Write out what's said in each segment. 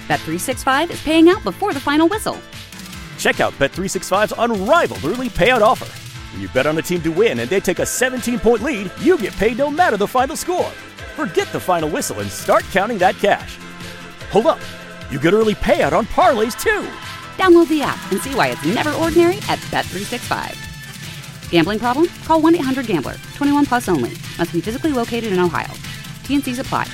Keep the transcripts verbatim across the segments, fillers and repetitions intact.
Bet three sixty-five is paying out before the final whistle. Check out Bet three sixty-five's unrivaled early payout offer. When you bet on a team to win and they take a seventeen-point lead, you get paid no matter the final score. Forget the final whistle and start counting that cash. Hold up. You get early payout on parlays, too. Download the app and see why it's never ordinary at Bet three sixty-five. Gambling problem? Call one eight hundred gambler. twenty-one plus only. Must be physically located in Ohio. T N Cs apply.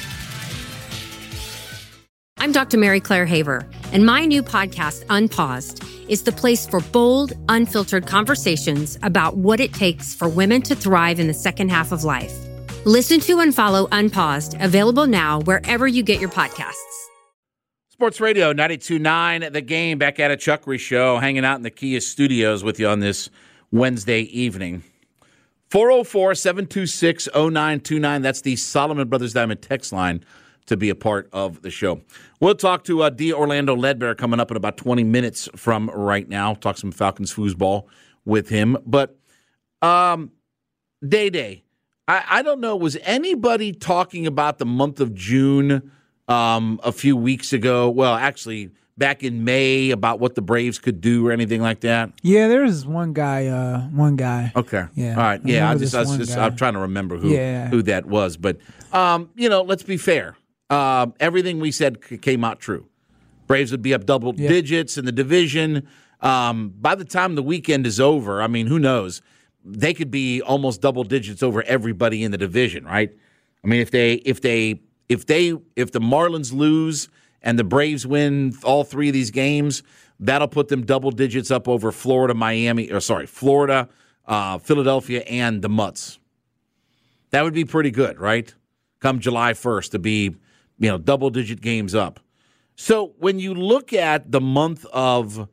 I'm Doctor Mary Claire Haver, and my new podcast, Unpaused, is the place for bold, unfiltered conversations about what it takes for women to thrive in the second half of life. Listen to and follow Unpaused, available now wherever you get your podcasts. Sports Radio ninety-two point nine, The Game, back at a Chuckery Show, hanging out in the Kia studios with you on this Wednesday evening. four oh four, seven two six, oh nine two nine, that's the Solomon Brothers Diamond text line to be a part of the show. We'll talk to uh, D. Orlando Ledbetter coming up in about twenty minutes from right now. Talk some Falcons foosball with him. But um, Day Day, I, I don't know, was anybody talking about the month of June um, a few weeks ago? Well, actually, back in May, about what the Braves could do or anything like that? Yeah, there was one guy. Uh, one guy. Okay. Yeah. All right. I Yeah. I remember just, this I was one just, guy. I'm trying to remember who Yeah. who that was. But um, you know, let's be fair. Uh, everything we said c- came out true. Braves would be up double Yeah. digits in the division. Um, by the time the weekend is over, I mean, who knows? They could be almost double digits over everybody in the division, right? I mean, if they if they if they if the Marlins lose and the Braves win all three of these games, that'll put them double digits up over Florida, Miami, or sorry, Florida, uh, Philadelphia, and the Mutts. That would be pretty good, right? Come July first to be, you know, double digit games up. So when you look at the month of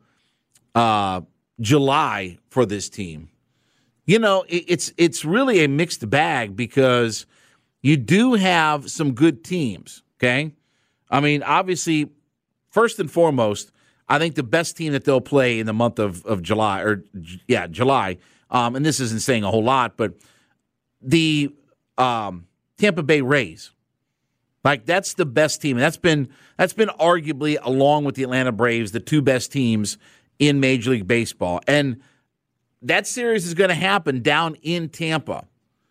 uh, July for this team, you know, it, it's it's really a mixed bag because you do have some good teams, okay? I mean, obviously, first and foremost, I think the best team that they'll play in the month of, of July, or yeah, July, um, and this isn't saying a whole lot, but the um, Tampa Bay Rays, like that's the best team. And that's been that's been arguably, along with the Atlanta Braves, the two best teams in Major League Baseball. And that series is going to happen down in Tampa.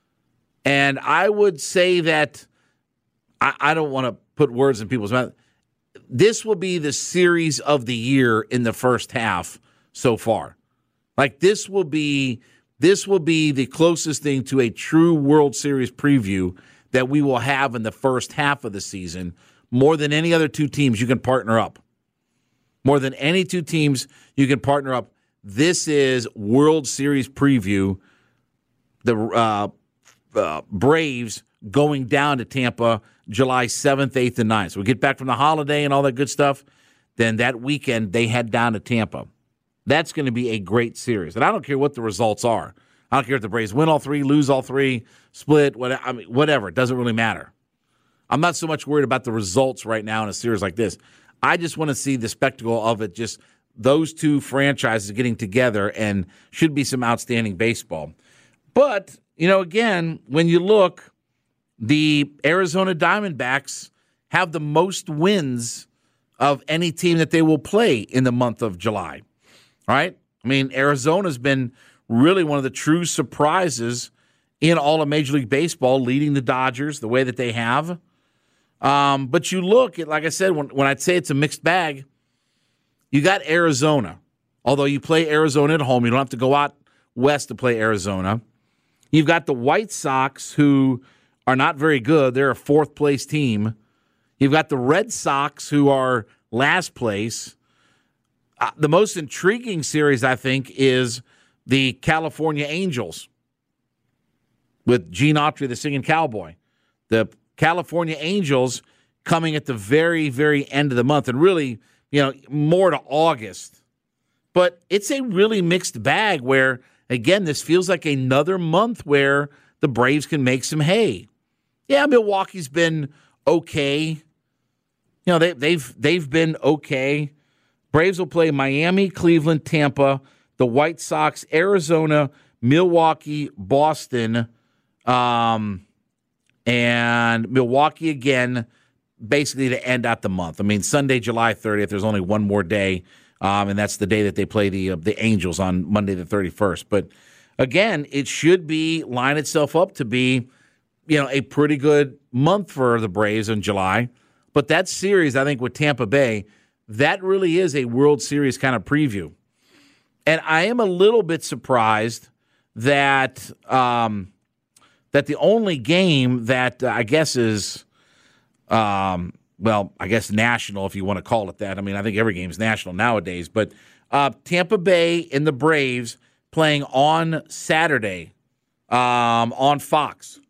And I would say that I, I don't want to put words in people's mouth. This will be the series of the year in the first half so far. Like this will be this will be the closest thing to a true World Series preview that we will have in the first half of the season. More than any other two teams you can partner up. More than any two teams you can partner up. This is World Series preview. The uh, uh, Braves going down to Tampa July seventh, eighth, and ninth. So we get back from the holiday and all that good stuff. Then that weekend, they head down to Tampa. That's going to be a great series. And I don't care what the results are. I don't care if the Braves win all three, lose all three, split, whatever. I mean, whatever. It doesn't really matter. I'm not so much worried about the results right now in a series like this. I just want to see the spectacle of it, just those two franchises getting together, and should be some outstanding baseball. But, you know, again, when you look, the Arizona Diamondbacks have the most wins of any team that they will play in the month of July, right? I mean, Arizona's been really one of the true surprises in all of Major League Baseball, leading the Dodgers the way that they have. Um, but you look at, like I said, when, when I'd say it's a mixed bag, you got Arizona. Although you play Arizona at home, you don't have to go out west to play Arizona. You've got the White Sox, who are not very good. They're a fourth-place team. You've got the Red Sox, who are last place. Uh, the most intriguing series, I think, is the California Angels with Gene Autry, the singing cowboy. The California Angels coming at the very, very end of the month, and really, you know, more to August. But it's a really mixed bag where, again, this feels like another month where the Braves can make some hay. Yeah, Milwaukee's been okay. You know, they, they've they've been okay. Braves will play Miami, Cleveland, Tampa, the White Sox, Arizona, Milwaukee, Boston, um, and Milwaukee again, basically to end out the month. I mean, Sunday, July thirtieth, there's only one more day, um, and that's the day that they play the uh, the Angels on Monday the thirty-first. But again, it should be line itself up to be, you know, a pretty good month for the Braves in July. But that series, I think, with Tampa Bay, that really is a World Series kind of preview. And I am a little bit surprised that um, that the only game that uh, I guess is, um, well, I guess national, if you want to call it that. I mean, I think every game is national nowadays. But uh, Tampa Bay and the Braves playing on Saturday um, on Fox.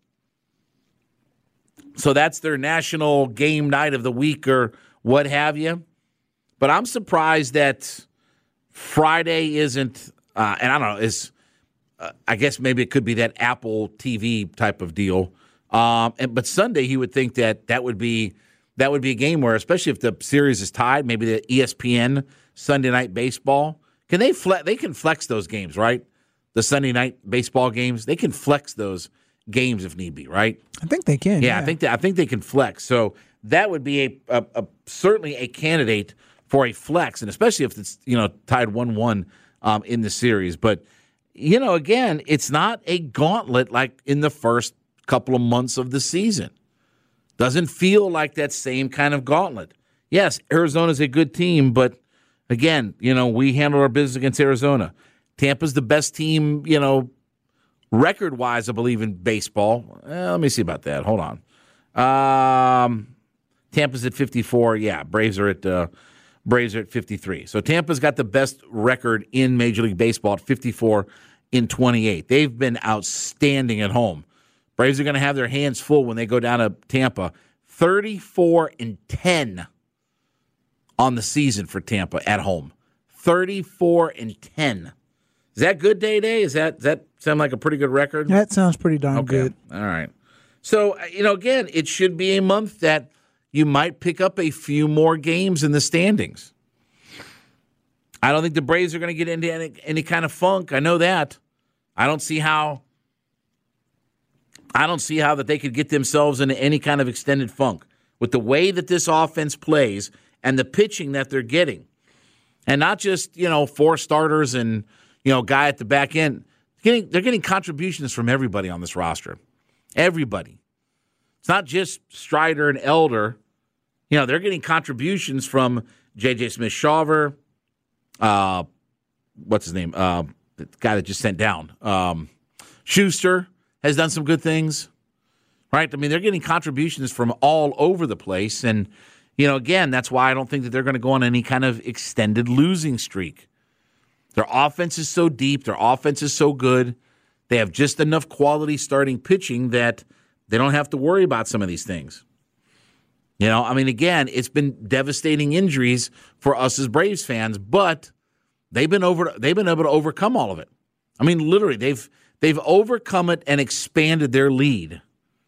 So that's their national game night of the week or what have you. But I'm surprised that Friday isn't, uh, and I don't know, is uh, I guess maybe it could be that Apple T V type of deal. Um, and, but Sunday, you would think that that would be that would be a game where, especially if the series is tied, maybe the E S P N Sunday Night Baseball. Can they flex? They can flex those games, right? The Sunday Night Baseball games, they can flex those games if need be, right? I think they can. Yeah, yeah. I think that, I think they can flex. So that would be a, a, a certainly a candidate for a flex, and especially if it's, you know, tied one one um, in the series. But, you know, again, it's not a gauntlet like in the first couple of months of the season. Doesn't feel like that same kind of gauntlet. Yes, Arizona's a good team, but again, you know, we handle our business against Arizona. Tampa's the best team, you know, record-wise, I believe, in baseball. Eh, let me see about that. Hold on. Um, Tampa's at fifty-four. Yeah, Braves are at uh, Braves are at fifty-three. So Tampa's got the best record in Major League Baseball at fifty-four in twenty-eight. They've been outstanding at home. Braves are going to have their hands full when they go down to Tampa. thirty-four and ten on the season for Tampa at home. thirty-four and ten. Is that good, Day Day? Is that, does that sound like a pretty good record? That sounds pretty darn okay. good. All right. So, you know, again, it should be a month that you might pick up a few more games in the standings. I don't think the Braves are going to get into any, any kind of funk. I know that. I don't see how I don't see how that they could get themselves into any kind of extended funk with the way that this offense plays and the pitching that they're getting. And not just, you know, four starters and, you know, guy at the back end. Getting, they're getting contributions from everybody on this roster. Everybody. It's not just Strider and Elder. You know, they're getting contributions from J J Smith-Shawver, uh, what's his name? Uh, the guy that just sent down. Um, Schuster has done some good things, right? I mean, they're getting contributions from all over the place. And, you know, again, that's why I don't think that they're going to go on any kind of extended losing streak. Their offense is so deep. Their offense is so good. They have just enough quality starting pitching that they don't have to worry about some of these things. You know, I mean, again, it's been devastating injuries for us as Braves fans, but they've been over. They've been able to overcome all of it. I mean, literally, they've they've overcome it and expanded their lead.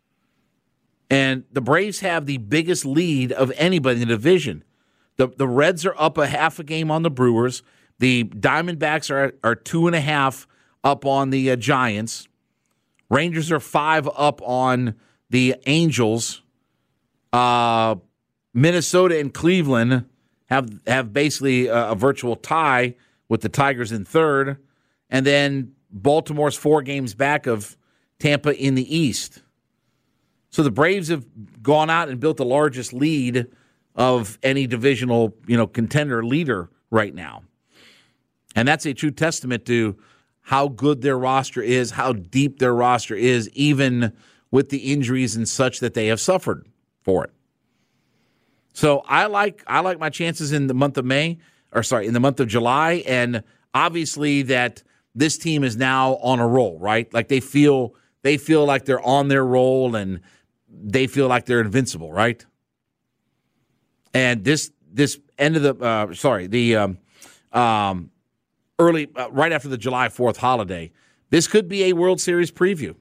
And the Braves have the biggest lead of anybody in the division. The the Reds are up a half a game on the Brewers. The Diamondbacks are are two and a half up on the uh, Giants. Rangers are five up on the Angels. Uh, Minnesota and Cleveland have have basically a, a virtual tie with the Tigers in third, and then Baltimore's four games back of Tampa in the East. So the Braves have gone out and built the largest lead of any divisional, you know, contender leader right now. And that's a true testament to how good their roster is, how deep their roster is, even with the injuries and such that they have suffered for it. So I like I like my chances in the month of May, or sorry, in the month of July, and obviously that this team is now on a roll, right? Like they feel they feel like they're on their roll and they feel like they're invincible, right? And this this end of the uh, sorry the um, um, early uh, right after the July fourth holiday, this could be a World Series preview.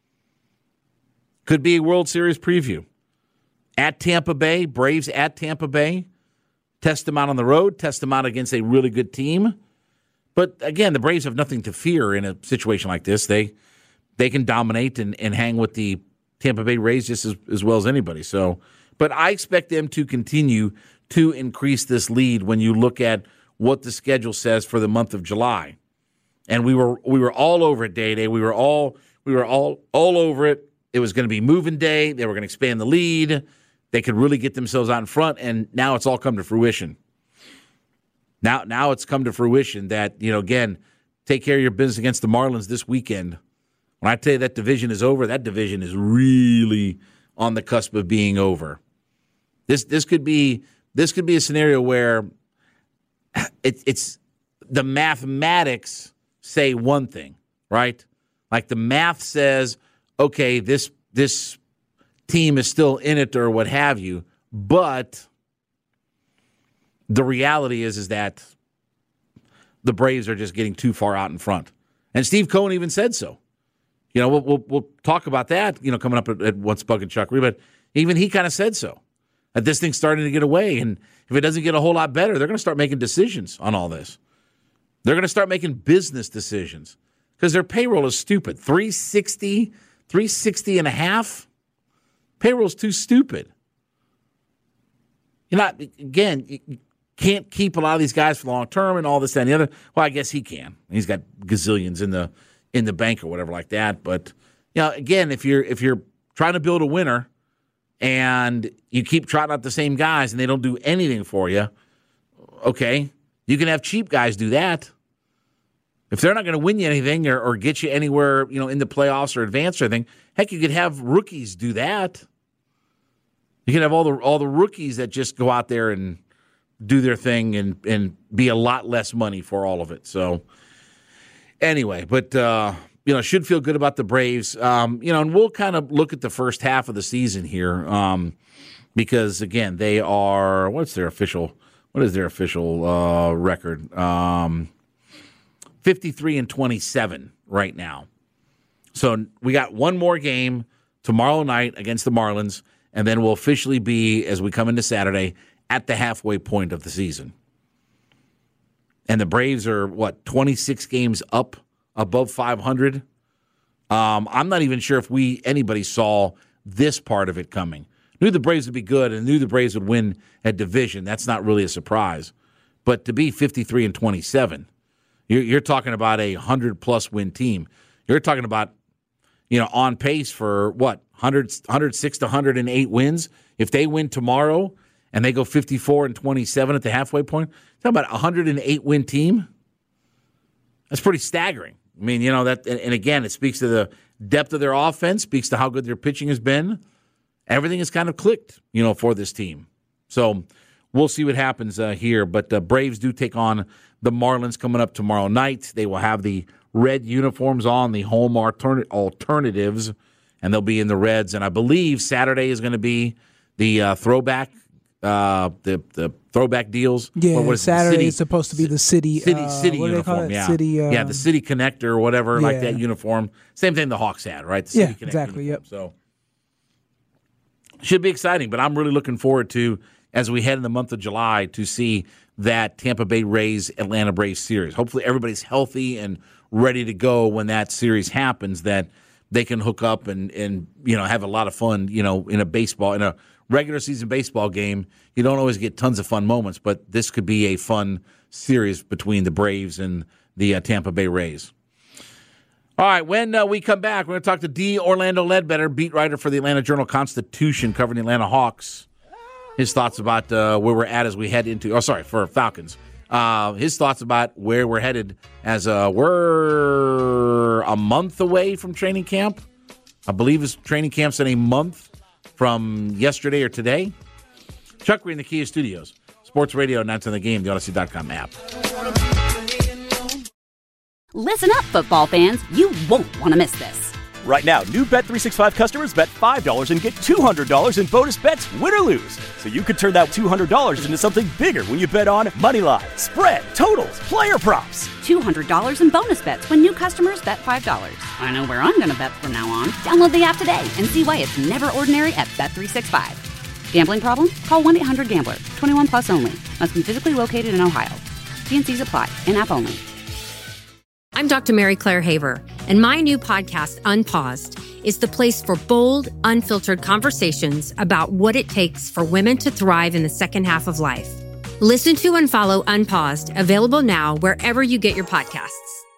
Could be a World Series preview. At Tampa Bay, Braves at Tampa Bay. Test them out on the road, test them out against a really good team. But again, the Braves have nothing to fear in a situation like this. They they can dominate and, and hang with the Tampa Bay Rays just as, as well as anybody. So, but I expect them to continue to increase this lead when you look at what the schedule says for the month of July. And we were we were all over it day day. We were all we were all all over it. It was going to be moving day. They were going to expand the lead. They could really get themselves out in front, and now it's all come to fruition. Now now it's come to fruition that, you know, again, take care of your business against the Marlins this weekend. When I tell you that division is over, that division is really on the cusp of being over. This this could be this could be a scenario where it, it's the mathematics say one thing, right? Like the math says, okay, this this team is still in it or what have you, but the reality is is that the Braves are just getting too far out in front. And Steve Cohen even said so. You know, we'll we'll, we'll talk about that, you know, coming up at, at What's Bugging Chuck Reed, but even he kind of said so. That this thing's starting to get away, and if it doesn't get a whole lot better, they're going to start making decisions on all this. They're going to start making business decisions because their payroll is stupid. three sixty, three sixty and a half? Payroll's too stupid. You're not, again, you can't keep a lot of these guys for the long term and all this and the other. Well, I guess he can. He's got gazillions in the in the bank or whatever like that. But, you know, again, if you're if you're trying to build a winner and you keep trotting out the same guys and they don't do anything for you, okay, you can have cheap guys do that. If they're not going to win you anything or, or get you anywhere, you know, in the playoffs or advance or anything, heck, you could have rookies do that. You can have all the all the rookies that just go out there and do their thing and, and be a lot less money for all of it. So anyway, but, uh, you know, should feel good about the Braves. Um, you know, and we'll kind of look at the first half of the season here um, because, again, they are, what's their official, what is their official uh, record? Um, fifty-three and twenty-seven right now. So we got one more game tomorrow night against the Marlins, and then we'll officially be, as we come into Saturday, at the halfway point of the season. And the Braves are, what, twenty-six games up above five hundred? Um, I'm not even sure if we anybody saw this part of it coming. Knew the Braves would be good and knew the Braves would win a division. That's not really a surprise. But to be fifty-three and twenty-seven, you're, you're talking about a one hundred plus win team. You're talking about, you know, on pace for, what, one hundred, one hundred six to one hundred eight wins? If they win tomorrow and they go fifty-four and twenty-seven at the halfway point, talking about a one hundred eight win team? That's pretty staggering. I mean, you know, that, and again, it speaks to the depth of their offense, speaks to how good their pitching has been. Everything has kind of clicked, you know, for this team. So we'll see what happens uh, here. But uh, Braves do take on the Marlins coming up tomorrow night. They will have the red uniforms on, the home altern- alternatives, and they'll be in the reds. And I believe Saturday is going to be the uh, throwback, uh, the the throwback deals. Yeah, what, what is Saturday city, is supposed to be the city city uh, city what do they call uniform. it? Yeah, City, uh, yeah, the city connector or whatever, yeah. like that uniform. Same thing the Hawks had, right? The city Yeah, Connect exactly. uniform. Yep. So should be exciting, but I'm really looking forward to, as we head in the month of July, to see that Tampa Bay Rays Atlanta Braves series. Hopefully everybody's healthy and ready to go when that series happens, that they can hook up and, and you know, have a lot of fun, you know, in a baseball, in a regular season baseball game. You don't always get tons of fun moments, but this could be a fun series between the Braves and the uh, Tampa Bay Rays. All right, when uh, we come back, we're going to talk to D. Orlando Ledbetter, beat writer for the Atlanta Journal-Constitution, covering the Atlanta Hawks. His thoughts about uh, where we're at as we head into, oh, sorry, for Falcons. Uh, his thoughts about where we're headed as uh, we're a month away from training camp. I believe his training camp's in a month from yesterday or today. Chuck Reed in the Kia Studios. Sports Radio, nine ten The Game, the Odyssey dot com app. Listen up, football fans. You won't want to miss this. Right now, new Bet three sixty-five customers bet five dollars and get two hundred dollars in bonus bets, win or lose. So you could turn that two hundred dollars into something bigger when you bet on moneyline, spread, totals, player props. two hundred dollars in bonus bets when new customers bet five dollars. I know where I'm going to bet from now on. Download the app today and see why it's never ordinary at Bet three sixty-five. Gambling problem? Call one eight hundred gambler. twenty-one plus only. Must be physically located in Ohio. T and C's apply. In-app only. I'm Doctor Mary Claire Haver, And my new podcast, Unpaused, is the place for bold, unfiltered conversations about what it takes for women to thrive in the second half of life. Listen to and follow Unpaused, available now wherever you get your podcasts.